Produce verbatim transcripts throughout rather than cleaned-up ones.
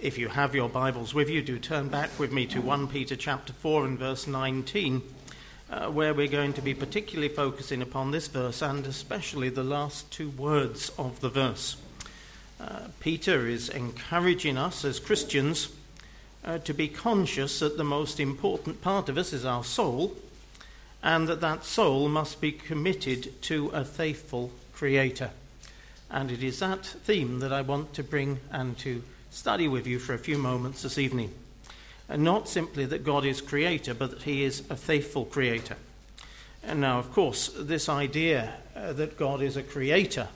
if you have your Bibles with you, do turn back with me to First Peter chapter four and verse nineteen, uh, where we're going to be particularly focusing upon this verse and especially the last two words of the verse. Uh, Peter is encouraging us as Christians uh, to be conscious that the most important part of us is our soul, and that that soul must be committed to a faithful Creator. And it is that theme that I want to bring and to study with you for a few moments this evening. And not simply that God is Creator, but that He is a faithful Creator. And now, of course, this idea uh, that God is a Creator,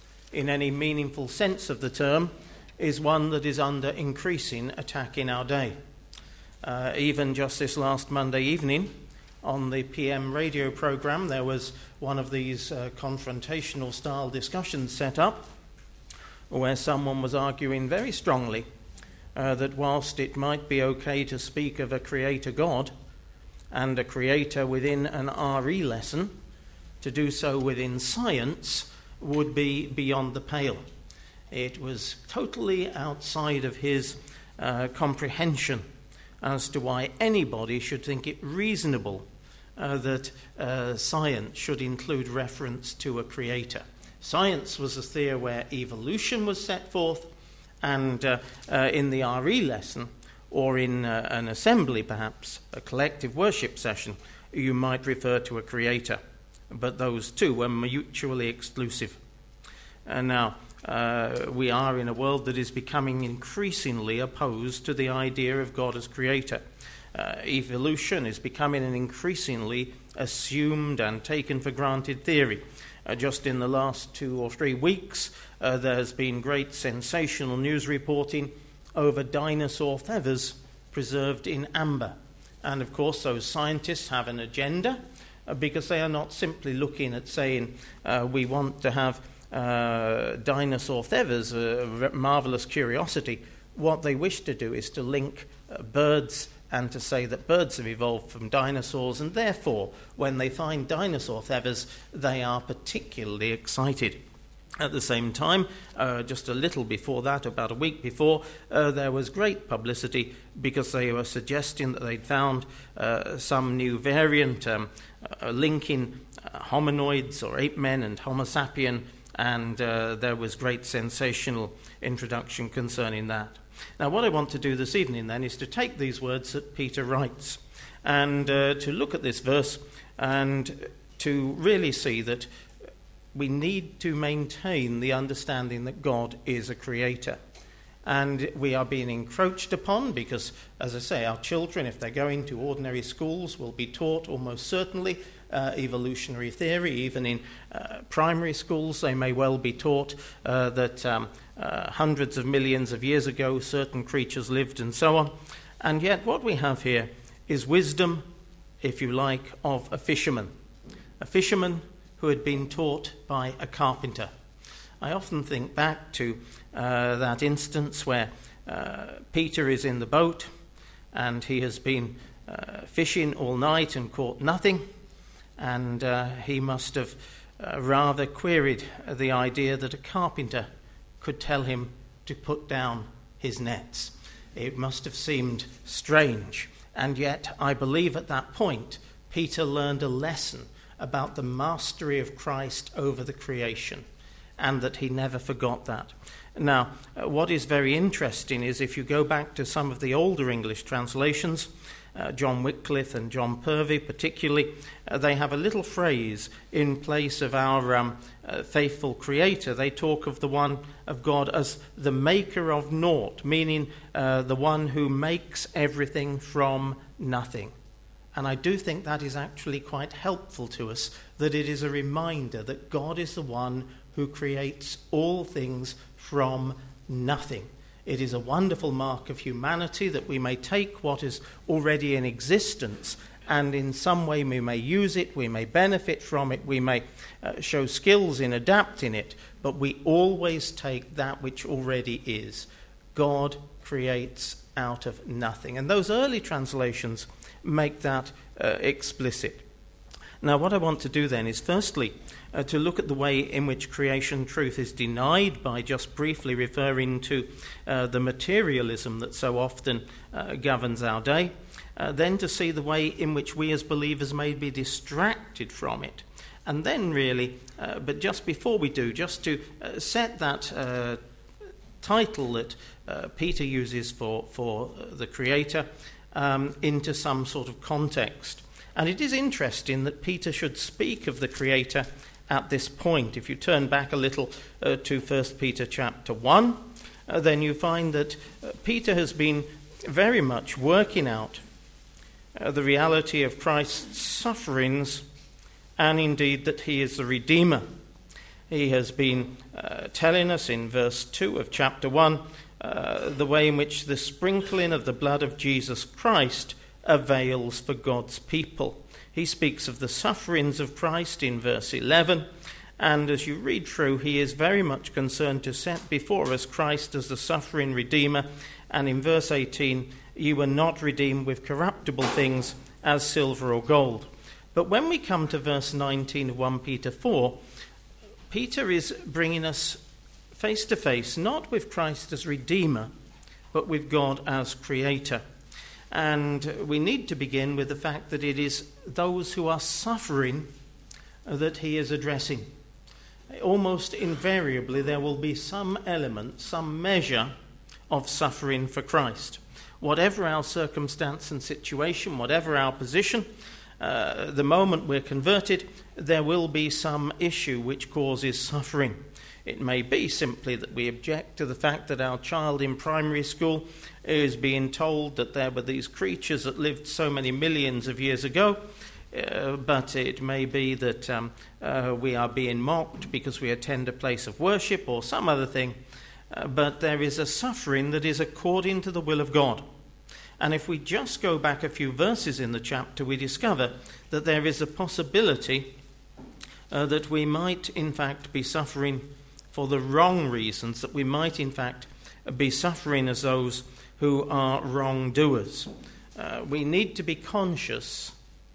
in any meaningful sense of the term, is one that is under increasing attack in our day. Uh, even just this last Monday evening, on the P M radio programme, there was one of these uh, confrontational style discussions set up where someone was arguing very strongly uh, that whilst it might be okay to speak of a creator God and a creator within an R E lesson, to do so within science would be beyond the pale. It was totally outside of his uh, comprehension as to why anybody should think it reasonable uh, that uh, science should include reference to a creator. Science was a theory where evolution was set forth, and uh, uh, in the R E lesson, or in uh, an assembly perhaps, a collective worship session, you might refer to a creator. But those two were mutually exclusive. And now, Uh, we are in a world that is becoming increasingly opposed to the idea of God as creator. Uh, evolution is becoming an increasingly assumed and taken for granted theory. Uh, just in the last two or three weeks, uh, there's been great sensational news reporting over dinosaur feathers preserved in amber. And of course, those scientists have an agenda uh, because they are not simply looking at saying uh, we want to have Uh, dinosaur feathers, a marvellous curiosity. What they wish to do is to link uh, birds and to say that birds have evolved from dinosaurs, and therefore when they find dinosaur feathers they are particularly excited. At the same time, uh, just a little before that, about a week before, uh, there was great publicity because they were suggesting that they'd found uh, some new variant um, uh, linking uh, hominoids or ape men and Homo sapien, and uh, there was great sensational introduction concerning that. Now, what I want to do this evening, then, is to take these words that Peter writes and uh, to look at this verse and to really see that we need to maintain the understanding that God is a creator. And we are being encroached upon because, as I say, our children, if they're going to ordinary schools, will be taught almost certainly uh, evolutionary theory. Even in uh, primary schools, they may well be taught uh, that um, uh, hundreds of millions of years ago certain creatures lived and so on. And yet what we have here is wisdom, if you like, of a fisherman. A fisherman who had been taught by a carpenter. I often think back to uh, that instance where uh, Peter is in the boat and he has been uh, fishing all night and caught nothing, and uh, he must have uh, rather queried the idea that a carpenter could tell him to put down his nets. It must have seemed strange, and yet I believe at that point Peter learned a lesson about the mastery of Christ over the creation, and that he never forgot that. Now, uh, what is very interesting is if you go back to some of the older English translations, uh, John Wycliffe and John Purvey particularly, uh, they have a little phrase in place of our um, uh, faithful creator. They talk of the one of God as the maker of naught, meaning uh, the one who makes everything from nothing. And I do think that is actually quite helpful to us, that it is a reminder that God is the one who creates all things from nothing. It is a wonderful mark of humanity that we may take what is already in existence and in some way we may use it, we may benefit from it, we may uh, show skills in adapting it, but we always take that which already is. God creates out of nothing. And those early translations make that uh, explicit. Now, what I want to do then is firstly uh, to look at the way in which creation truth is denied by just briefly referring to uh, the materialism that so often uh, governs our day, uh, then to see the way in which we as believers may be distracted from it, and then really, uh, but just before we do, just to uh, set that uh, title that uh, Peter uses for, for the Creator um, into some sort of context. And it is interesting that Peter should speak of the Creator at this point. If you turn back a little uh, to First Peter chapter one, uh, then you find that uh, Peter has been very much working out uh, the reality of Christ's sufferings, and indeed that he is the Redeemer. He has been uh, telling us in verse two of chapter one uh, the way in which the sprinkling of the blood of Jesus Christ avails for God's people. He speaks of the sufferings of Christ in verse eleven, and as you read through, he is very much concerned to set before us Christ as the suffering Redeemer, and in verse eighteen, you were not redeemed with corruptible things as silver or gold. But when we come to verse nineteen of First Peter four, Peter is bringing us face to face, not with Christ as Redeemer, but with God as Creator. And we need to begin with the fact that it is those who are suffering that he is addressing. Almost invariably, there will be some element, some measure of suffering for Christ. Whatever our circumstance and situation, whatever our position, uh, the moment we're converted, there will be some issue which causes suffering. It may be simply that we object to the fact that our child in primary school is being told that there were these creatures that lived so many millions of years ago, uh, but it may be that um, uh, we are being mocked because we attend a place of worship or some other thing, uh, but there is a suffering that is according to the will of God. And if we just go back a few verses in the chapter, we discover that there is a possibility uh, that we might in fact be suffering for the wrong reasons, that we might in fact be suffering as those who are wrongdoers. Uh, we need to be conscious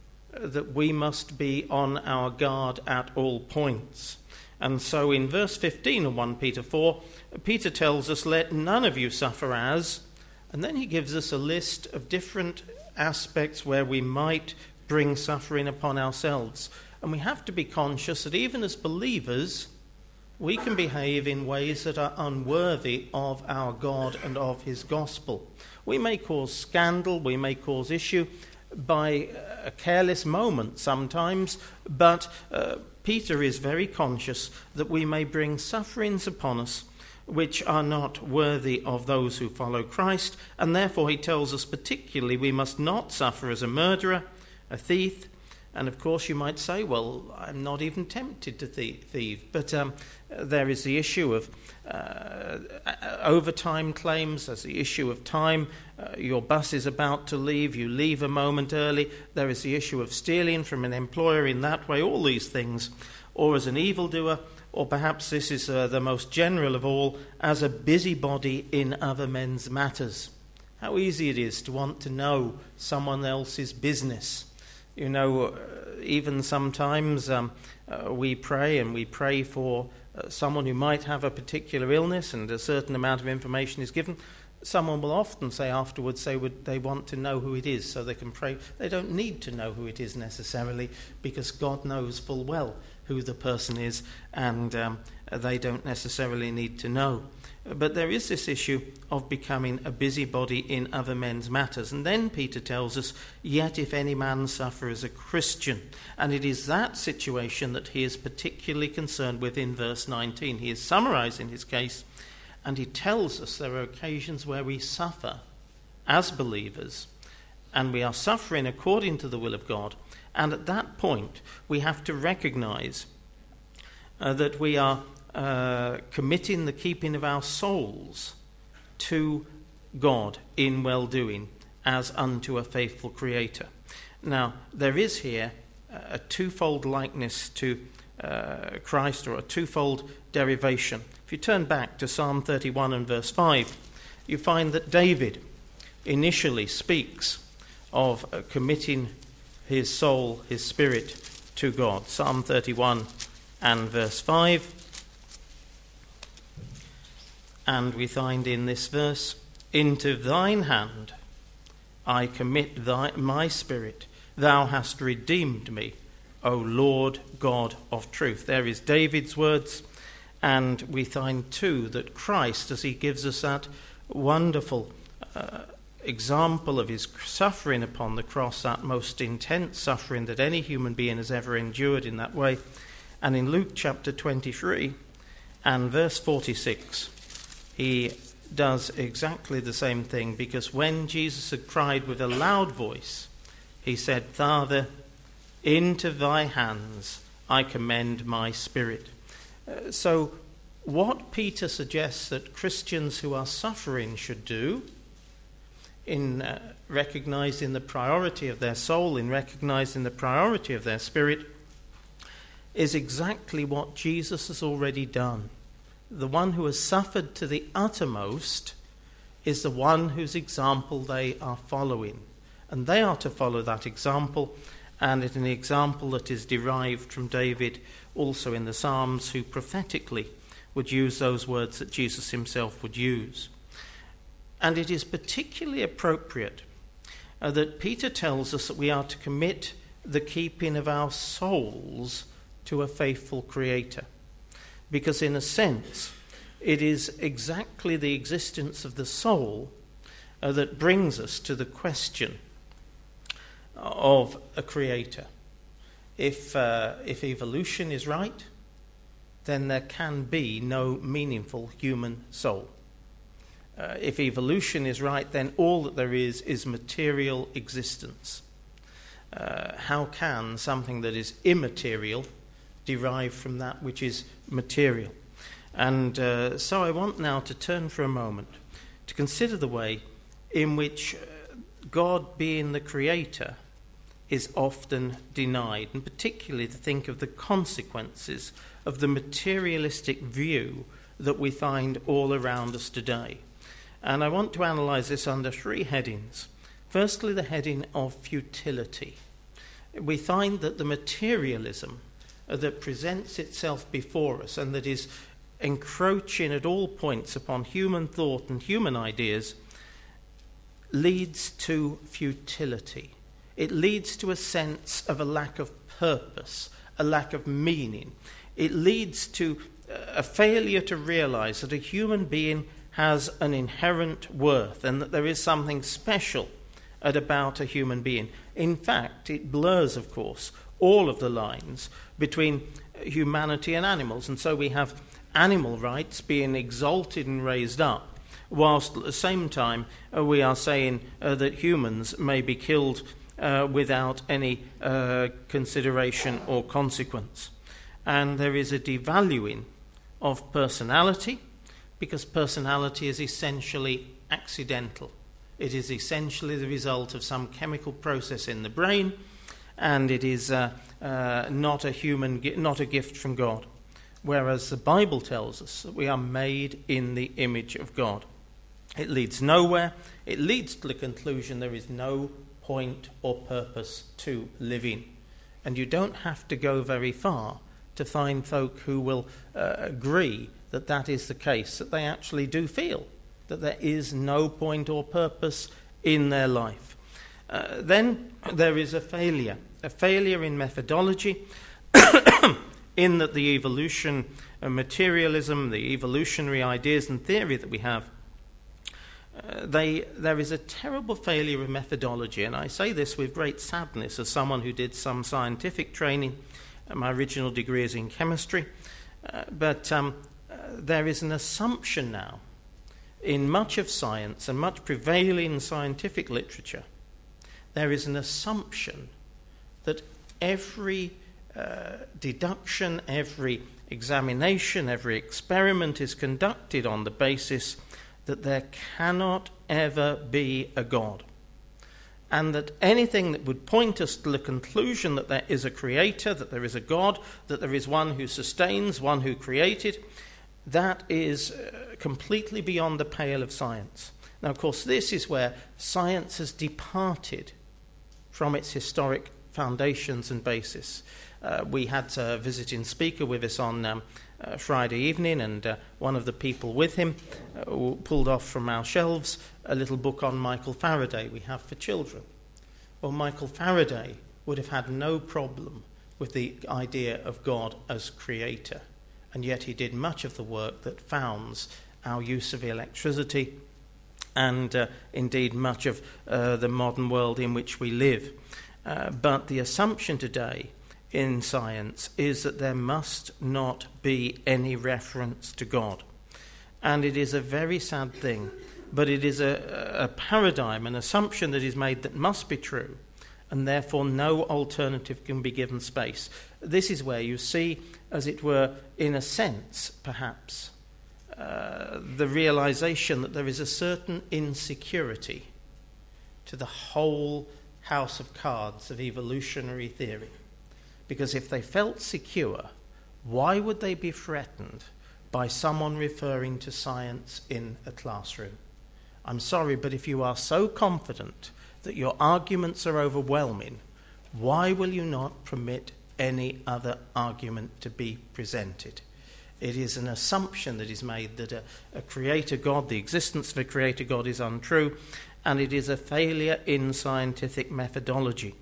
that we must be on our guard at all points. And so in verse fifteen of First Peter four, Peter tells us, let none of you suffer as, and then he gives us a list of different aspects where we might bring suffering upon ourselves. And we have to be conscious that even as believers, we can behave in ways that are unworthy of our God and of his gospel. We may cause scandal, we may cause issue by a careless moment sometimes, but uh, Peter is very conscious that we may bring sufferings upon us which are not worthy of those who follow Christ, and therefore he tells us particularly we must not suffer as a murderer, a thief. And of course you might say, well, I'm not even tempted to thieve. But um, there is the issue of uh, overtime claims. There's the issue of time. Uh, your bus is about to leave. You leave a moment early. There is the issue of stealing from an employer in that way. All these things. Or as an evildoer. Or perhaps this is uh, the most general of all, as a busybody in other men's matters. How easy it is to want to know someone else's business. You know, uh, even sometimes um, uh, we pray and we pray for uh, someone who might have a particular illness and a certain amount of information is given. Someone will often say afterwards, say would they want to know who it is so they can pray. They don't need to know who it is necessarily because God knows full well who the person is, and um, they don't necessarily need to know. But there is this issue of becoming a busybody in other men's matters. And then Peter tells us, yet if any man suffer as a Christian. And it is that situation that he is particularly concerned with in verse nineteen. He is summarizing his case, and he tells us there are occasions where we suffer as believers, and we are suffering according to the will of God. And at that point, we have to recognize uh, that we are Uh, committing the keeping of our souls to God in well-doing as unto a faithful Creator. Now, there is here a twofold likeness to uh, Christ, or a twofold derivation. If you turn back to Psalm thirty-one and verse five, you find that David initially speaks of uh, committing his soul, his spirit, to God. Psalm thirty-one and verse five. And we find in this verse, "Into thine hand I commit thy, my spirit. Thou hast redeemed me, O Lord God of truth." There is David's words. And we find too that Christ, as he gives us that wonderful uh, example of his suffering upon the cross, that most intense suffering that any human being has ever endured in that way. And in Luke chapter twenty-three and verse forty-six, he does exactly the same thing, because when Jesus had cried with a loud voice, he said, "Father, into thy hands I commend my spirit." Uh, so what Peter suggests that Christians who are suffering should do, in uh, recognizing the priority of their soul, in recognizing the priority of their spirit, is exactly what Jesus has already done. The one who has suffered to the uttermost is the one whose example they are following. And they are to follow that example, and it's an example that is derived from David also in the Psalms, who prophetically would use those words that Jesus himself would use. And it is particularly appropriate uh, that Peter tells us that we are to commit the keeping of our souls to a faithful Creator. Because in a sense, it is exactly the existence of the soul uh, that brings us to the question of a Creator. If, uh, if evolution is right, then there can be no meaningful human soul. Uh, if evolution is right, then all that there is is material existence. Uh, how can something that is immaterial derive from that which is material? And uh, so I want now to turn for a moment to consider the way in which God, being the Creator, is often denied, and particularly to think of the consequences of the materialistic view that we find all around us today. And I want to analyse this under three headings. Firstly, the heading of futility. We find that the materialism that presents itself before us and that is encroaching at all points upon human thought and human ideas leads to futility. It leads to a sense of a lack of purpose, a lack of meaning. It leads to a failure to realise that a human being has an inherent worth and that there is something special about a human being. In fact, it blurs, of course, all of the lines between humanity and animals. And so we have animal rights being exalted and raised up, whilst at the same time uh, we are saying uh, that humans may be killed uh, without any uh, consideration or consequence. And there is a devaluing of personality, because personality is essentially accidental. It is essentially the result of some chemical process in the brain, and it is uh, uh, not a human, not a gift from God. Whereas the Bible tells us that we are made in the image of God. It leads nowhere. It leads to the conclusion there is no point or purpose to living. And you don't have to go very far to find folk who will uh, agree that that is the case, that they actually do feel that there is no point or purpose in their life. Uh, then there is a failure, a failure in methodology, in that the evolution, uh, materialism, the evolutionary ideas and theory that we have, uh, they there is a terrible failure of methodology. And I say this with great sadness as someone who did some scientific training. Uh, my original degree is in chemistry. Uh, but um, uh, there is an assumption now in much of science and much prevailing scientific literature. There is an assumption that every uh, deduction, every examination, every experiment is conducted on the basis that there cannot ever be a God. And that anything that would point us to the conclusion that there is a creator, that there is a God, that there is one who sustains, one who created, that is uh, completely beyond the pale of science. Now, of course, this is where science has departed from its historic foundations and basis. Uh, we had a visiting speaker with us on um, uh, Friday evening, and uh, one of the people with him uh, pulled off from our shelves a little book on Michael Faraday we have for children. Well, Michael Faraday would have had no problem with the idea of God as creator, and yet he did much of the work that founds our use of electricity and uh, indeed much of uh, the modern world in which we live. Uh, but the assumption today in science is that there must not be any reference to God. And it is a very sad thing, but it is a, a paradigm, an assumption that is made that must be true, and therefore no alternative can be given space. This is where you see, as it were, in a sense, perhaps, uh, the realization that there is a certain insecurity to the whole house of cards of evolutionary theory. Because if they felt secure, why would they be threatened by someone referring to science in a classroom? I'm sorry, but if you are so confident that your arguments are overwhelming, why will you not permit any other argument to be presented? It is an assumption that is made that a, a creator God, the existence of a creator God, is untrue, and it is a failure in scientific methodology.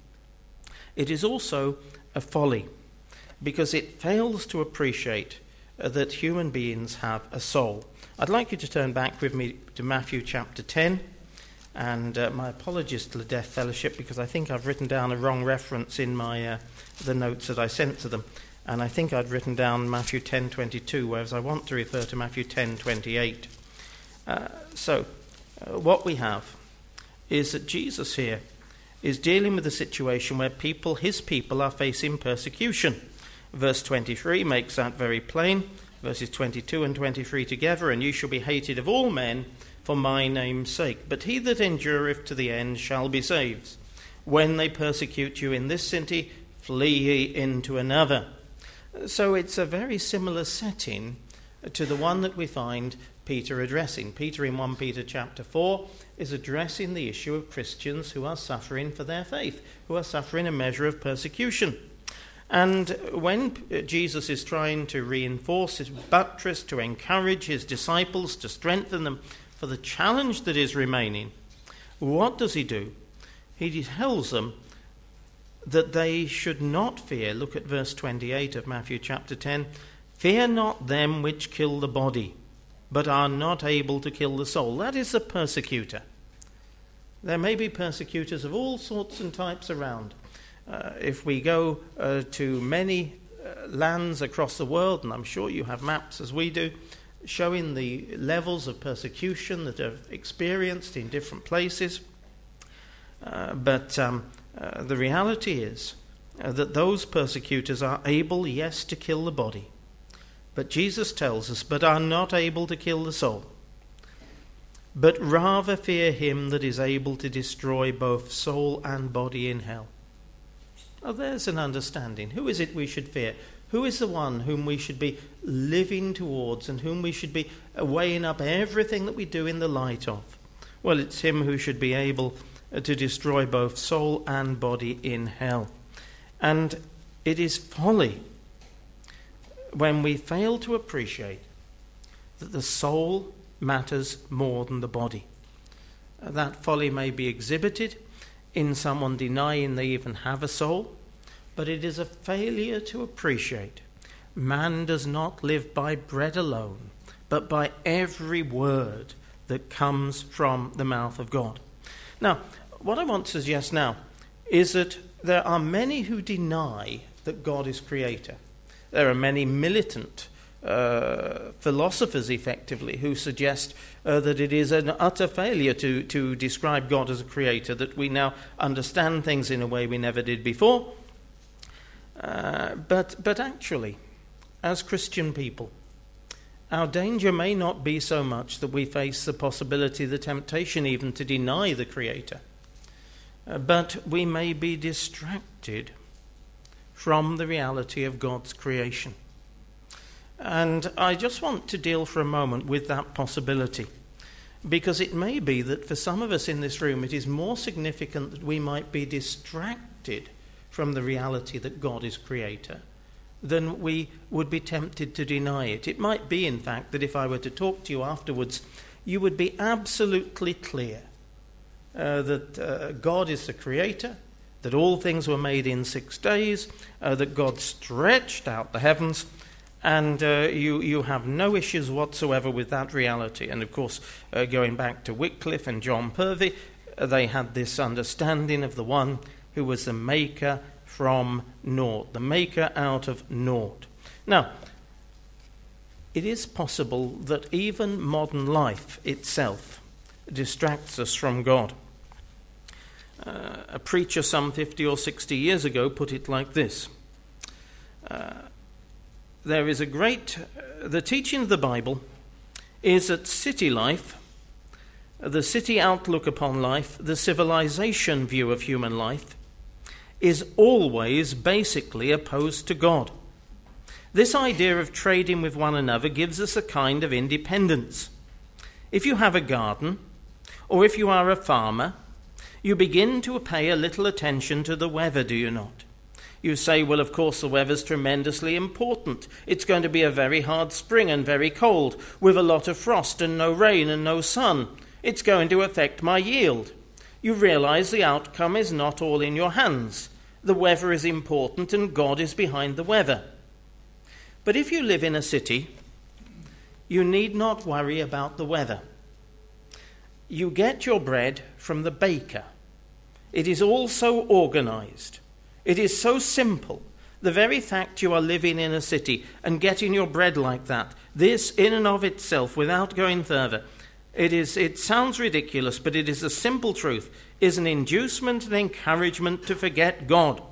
It is also a folly, because it fails to appreciate uh, that human beings have a soul. I'd like you to turn back with me to Matthew chapter ten, and uh, my apologies to the Deaf Fellowship, because I think I've written down a wrong reference in my uh, the notes that I sent to them, and I think I'd written down Matthew ten twenty-two, whereas I want to refer to Matthew ten twenty-eight. Uh, so, uh, what we have is that Jesus here is dealing with a situation where people, his people, are facing persecution. Verse twenty-three makes that very plain. Verses twenty-two and twenty-three together, and you shall be hated of all men for my name's sake. But he that endureth to the end shall be saved. When they persecute you in this city, flee ye into another. So it's a very similar setting to the one that we find Peter addressing. Peter in First Peter chapter four is addressing the issue of Christians who are suffering for their faith, who are suffering a measure of persecution. And when Jesus is trying to reinforce his buttress, to encourage his disciples, to strengthen them for the challenge that is remaining, what does he do? He tells them that they should not fear. Look at verse twenty-eight of Matthew chapter ten. Fear not them which kill the body, but are not able to kill the soul. That is the persecutor. There may be persecutors of all sorts and types around. Uh, if we go uh, to many uh, lands across the world, and I'm sure you have maps as we do, showing the levels of persecution that are experienced in different places. Uh, but um, uh, the reality is uh, that those persecutors are able, yes, to kill the body. But Jesus tells us, but are not able to kill the soul. But rather fear him that is able to destroy both soul and body in hell. Oh, there's an understanding. Who is it we should fear? Who is the one whom we should be living towards and whom we should be weighing up everything that we do in the light of? Well, it's him who should be able to destroy both soul and body in hell. And it is folly when we fail to appreciate that the soul matters more than the body. That folly may be exhibited in someone denying they even have a soul, but it is a failure to appreciate man does not live by bread alone, but by every word that comes from the mouth of God. Now, what I want to suggest now is that there are many who deny that God is creator. There are many militant uh, philosophers, effectively, who suggest uh, that it is an utter failure to, to describe God as a creator, that we now understand things in a way we never did before. Uh, but, but actually, as Christian people, our danger may not be so much that we face the possibility, the temptation even, to deny the creator. Uh, but we may be distracted from the reality of God's creation. And I just want to deal for a moment with that possibility, because it may be that for some of us in this room it is more significant that we might be distracted from the reality that God is creator, then we would be tempted to deny it. It might be, in fact, that if I were to talk to you afterwards, you would be absolutely clear uh, that uh, God is the creator, that all things were made in six days, uh, that God stretched out the heavens, and uh, you, you have no issues whatsoever with that reality. And of course, uh, going back to Wycliffe and John Purvey, uh, they had this understanding of the one who was the maker from naught, the maker out of naught. Now, it is possible that even modern life itself distracts us from God. Uh, a preacher some fifty or sixty years ago put it like this. Uh, there is a great... Uh, the teaching of the Bible is that city life, the city outlook upon life, the civilization view of human life, is always basically opposed to God. This idea of trading with one another gives us a kind of independence. If you have a garden, or if you are a farmer, you begin to pay a little attention to the weather, do you not? You say, well, of course, the weather's tremendously important. It's going to be a very hard spring and very cold, with a lot of frost and no rain and no sun. It's going to affect my yield. You realize the outcome is not all in your hands. The weather is important and God is behind the weather. But if you live in a city, you need not worry about the weather. You get your bread from the baker. It is all so organized. It is so simple. The very fact you are living in a city and getting your bread like that, this in and of itself, without going further, it is. It sounds ridiculous, but it is a simple truth, is an inducement and encouragement to forget God.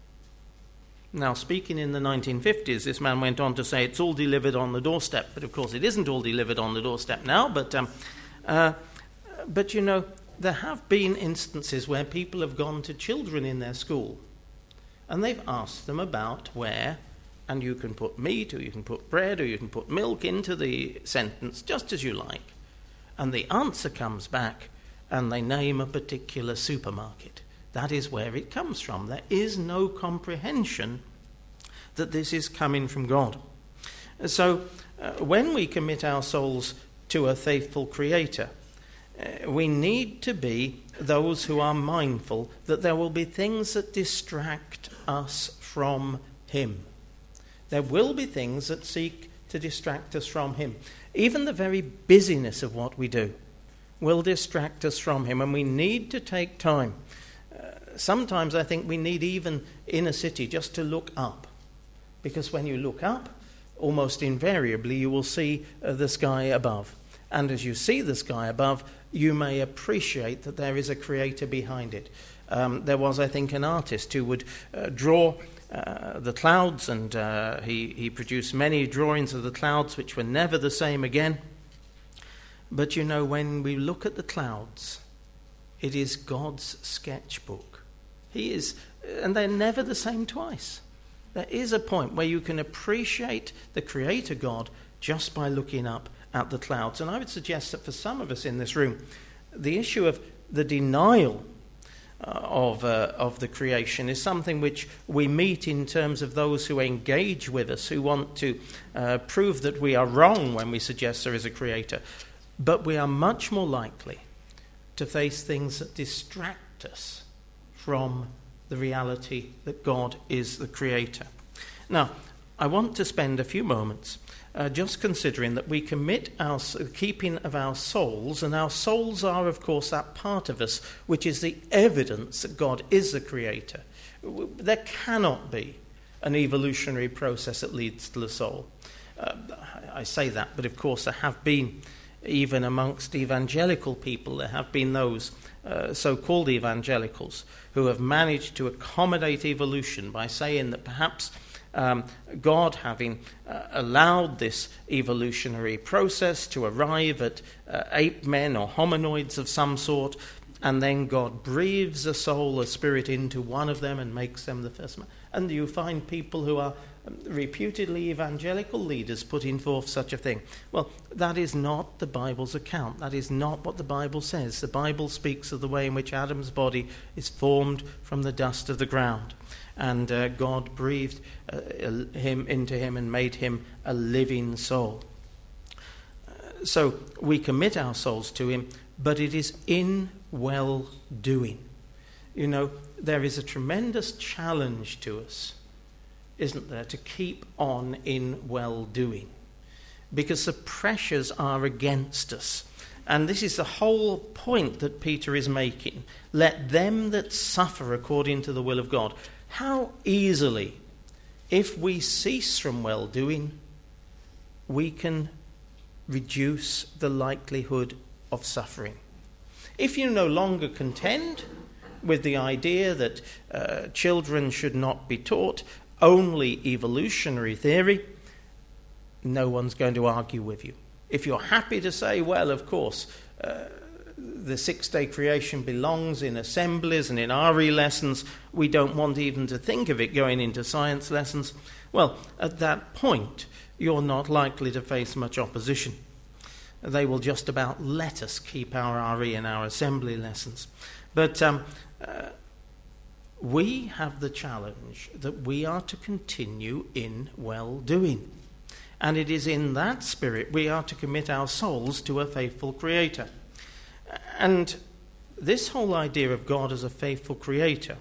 Now, speaking in the nineteen fifties, this man went on to say it's all delivered on the doorstep. But of course, it isn't all delivered on the doorstep now. But, um, uh, but you know, there have been instances where people have gone to children in their school and they've asked them about where, and you can put meat or you can put bread or you can put milk into the sentence just as you like. And the answer comes back and they name a particular supermarket. That is where it comes from. There is no comprehension that this is coming from God. So uh, when we commit our souls to a faithful Creator, uh, we need to be those who are mindful that there will be things that distract us from Him. There will be things that seek to distract us from Him. Even the very busyness of what we do will distract us from Him, and we need to take time. Sometimes I think we need, even in a city, just to look up. Because when you look up, almost invariably you will see uh, the sky above. And as you see the sky above, you may appreciate that there is a creator behind it. Um, there was, I think, an artist who would uh, draw uh, the clouds, and uh, he, he produced many drawings of the clouds which were never the same again. But you know, when we look at the clouds, it is God's sketchbook. He is, and they're never the same twice. There is a point where you can appreciate the Creator God just by looking up at the clouds. And I would suggest that for some of us in this room, the issue of the denial uh, of uh, of the creation is something which we meet in terms of those who engage with us, who want to uh, prove that we are wrong when we suggest there is a Creator. But we are much more likely to face things that distract us from the reality that God is the Creator. Now, I want to spend a few moments uh, just considering that we commit our keeping of our souls, and our souls are, of course, that part of us which is the evidence that God is the Creator. There cannot be an evolutionary process that leads to the soul. Uh, I say that, but of course there have been, even amongst evangelical people, there have been those uh, so-called evangelicals who have managed to accommodate evolution by saying that perhaps um, God, having uh, allowed this evolutionary process to arrive at uh, ape men or hominoids of some sort, and then God breathes a soul, a spirit into one of them and makes them the first man. And you find people who are reputedly evangelical leaders putting forth such a thing. Well, that is not the Bible's account. That is not what the Bible says. The Bible speaks of the way in which Adam's body is formed from the dust of the ground. And uh, God breathed uh, him into him and made him a living soul. Uh, so we commit our souls to him, but it is in well-doing. You know, there is a tremendous challenge to us, isn't there, to keep on in well-doing, because the pressures are against us. And this is the whole point that Peter is making. Let them that suffer according to the will of God. How easily, if we cease from well-doing, we can reduce the likelihood of suffering. If you no longer contend with the idea that uh, children should not be taught only evolutionary theory, no one's going to argue with you. If you're happy to say, well, of course, uh, the six-day creation belongs in assemblies and in R E lessons, we don't want even to think of it going into science lessons, well, at that point, you're not likely to face much opposition. They will just about let us keep our R E and our assembly lessons. But um, uh, we have the challenge that we are to continue in well-doing. And it is in that spirit we are to commit our souls to a faithful Creator. And this whole idea of God as a faithful Creator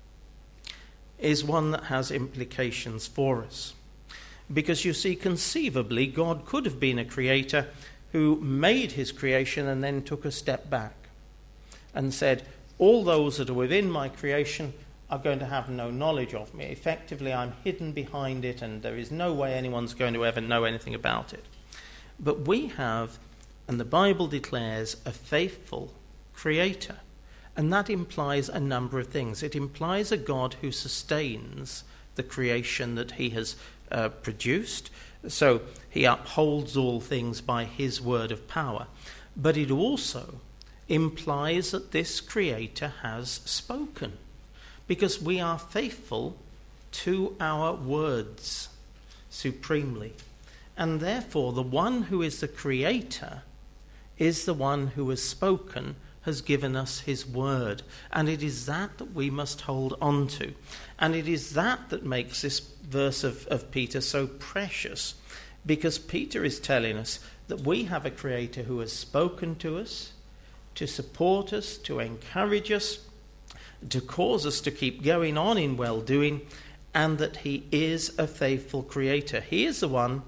is one that has implications for us. Because you see, conceivably, God could have been a Creator who made his creation and then took a step back and said, all those that are within my creation are going to have no knowledge of me. Effectively, I'm hidden behind it, and there is no way anyone's going to ever know anything about it. But we have, and the Bible declares, a faithful Creator. And that implies a number of things. It implies a God who sustains the creation that he has uh, produced. So he upholds all things by his word of power. But it also implies that this Creator has spoken, because we are faithful to our words supremely. And therefore, the one who is the Creator is the one who has spoken, has given us his word. And it is that that we must hold on to. And it is that that makes this verse of, of Peter so precious, because Peter is telling us that we have a Creator who has spoken to us, to support us, to encourage us, to cause us to keep going on in well-doing, and that he is a faithful Creator. He is the one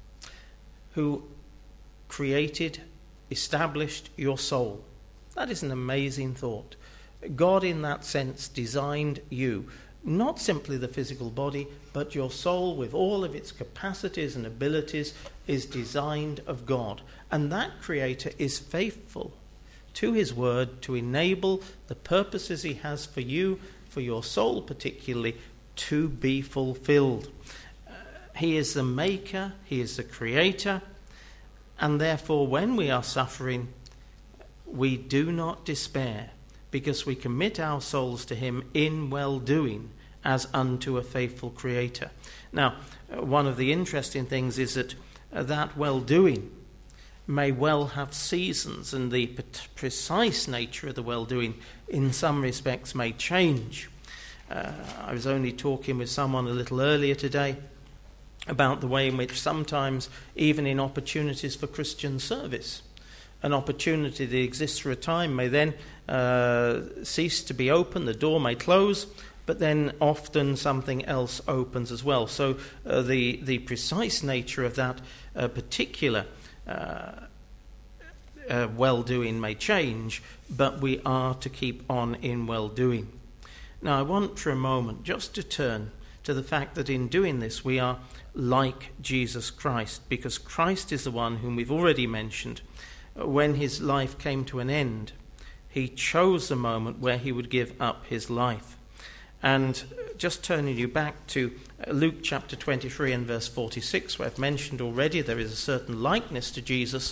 who created, established your soul. That is an amazing thought. God, in that sense, designed you, not simply the physical body, but your soul with all of its capacities and abilities is designed of God. And that Creator is faithful to his word to enable the purposes he has for you, for your soul particularly, to be fulfilled. Uh, he is the maker, he is the Creator, and therefore when we are suffering, we do not despair, because we commit our souls to him in well-doing as unto a faithful Creator. Now, uh, one of the interesting things is that uh, that well-doing may well have seasons, and the p- precise nature of the well-doing in some respects may change. Uh, I was only talking with someone a little earlier today about the way in which sometimes, even in opportunities for Christian service, an opportunity that exists for a time may then uh, cease to be open, the door may close, but then often something else opens as well. So uh, the, the precise nature of that uh, particular Uh, uh, well-doing may change, but we are to keep on in well-doing. Now, I want for a moment just to turn to the fact that in doing this we are like Jesus Christ, because Christ is the one whom we've already mentioned. When his life came to an end, he chose the moment where he would give up his life. And just turning you back to Luke chapter twenty-three and verse forty-six, where I've mentioned already there is a certain likeness to Jesus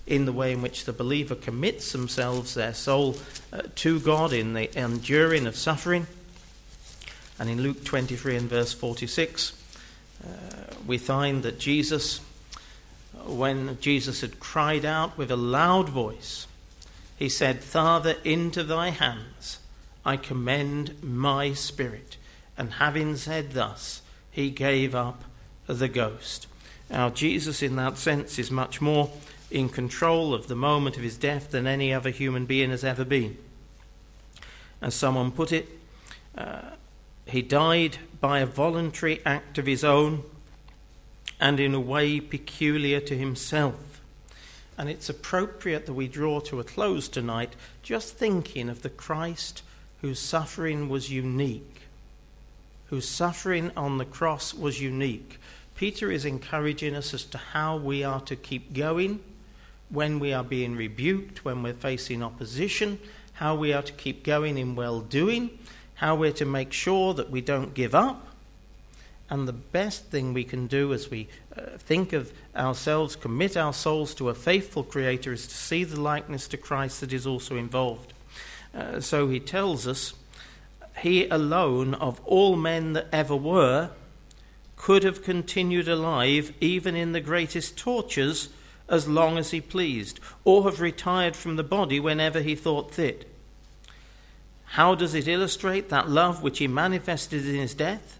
in the way in which the believer commits themselves, their soul, uh, to God in the enduring of suffering. And in Luke twenty-three and verse forty-six, uh, we find that Jesus, when Jesus had cried out with a loud voice, he said, "Father, into thy hands I commend my spirit." And having said thus, he gave up the ghost. Now, Jesus in that sense is much more in control of the moment of his death than any other human being has ever been. As someone put it, uh, he died by a voluntary act of his own and in a way peculiar to himself. And it's appropriate that we draw to a close tonight just thinking of the Christ whose suffering was unique, whose suffering on the cross was unique. Peter is encouraging us as to how we are to keep going when we are being rebuked, when we're facing opposition, how we are to keep going in well-doing, how we're to make sure that we don't give up. And the best thing we can do as we uh, think of ourselves, commit our souls to a faithful Creator, is to see the likeness to Christ that is also involved. Uh, so he tells us, he alone of all men that ever were could have continued alive even in the greatest tortures as long as he pleased, or have retired from the body whenever he thought fit. How does it illustrate that love which he manifested in his death?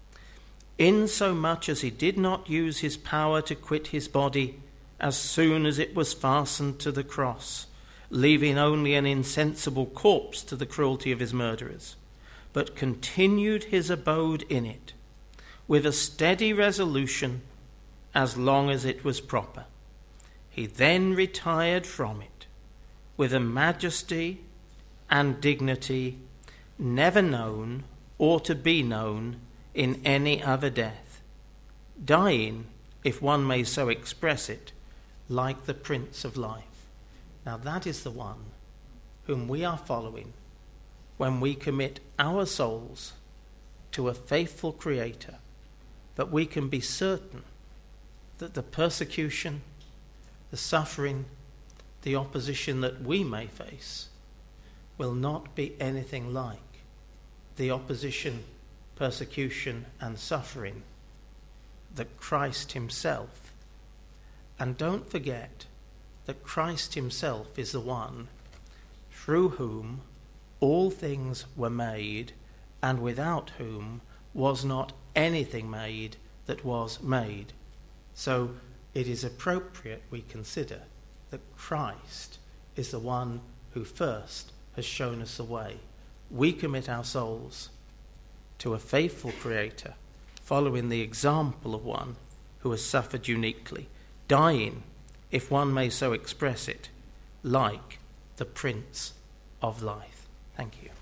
Insomuch as he did not use his power to quit his body as soon as it was fastened to the cross, leaving only an insensible corpse to the cruelty of his murderers, but continued his abode in it with a steady resolution as long as it was proper. He then retired from it with a majesty and dignity never known or to be known in any other death, dying, if one may so express it, like the Prince of Life. Now that is the one whom we are following when we commit our souls to a faithful Creator, but we can be certain that the persecution, the suffering, the opposition that we may face will not be anything like the opposition, persecution and suffering that Christ himself. And don't forget that Christ himself is the one through whom all things were made, and without whom was not anything made that was made. So it is appropriate we consider that Christ is the one who first has shown us the way. We commit our souls to a faithful Creator, following the example of one who has suffered uniquely, dying, if one may so express it, like the Prince of Life. Thank you.